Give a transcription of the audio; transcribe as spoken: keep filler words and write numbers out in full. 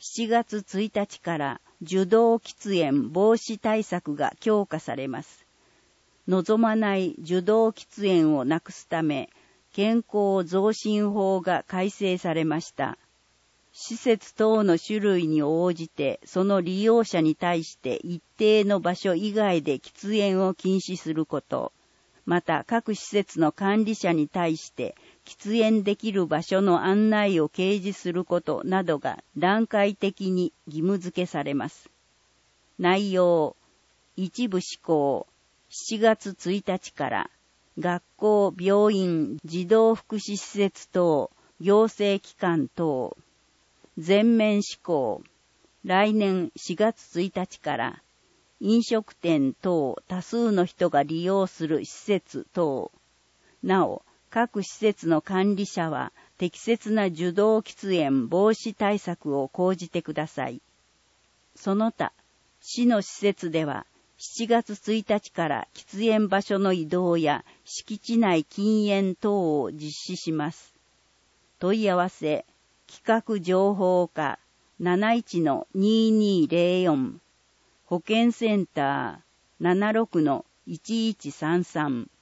しちがつついたちから受動喫煙防止対策が強化されます。望まない受動喫煙をなくすため、健康増進法が改正されました。施設等の種類に応じて、その利用者に対して一定の場所以外で喫煙を禁止すること、また各施設の管理者に対して喫煙できる場所の案内を掲示することなどが段階的に義務付けされます。内容、一部施行、しちがつついたちから学校、病院、児童福祉施設等、行政機関等、全面施行、来年しがつついたちから飲食店等多数の人が利用する施設等、なお各施設の管理者は適切な受動喫煙防止対策を講じてください。その他、市の施設ではしちがつついたちから喫煙場所の移動や敷地内禁煙等を実施します。問い合わせ、企画情報課 なないちのににーぜろよん 保健センター ななろくのいちいちさんさん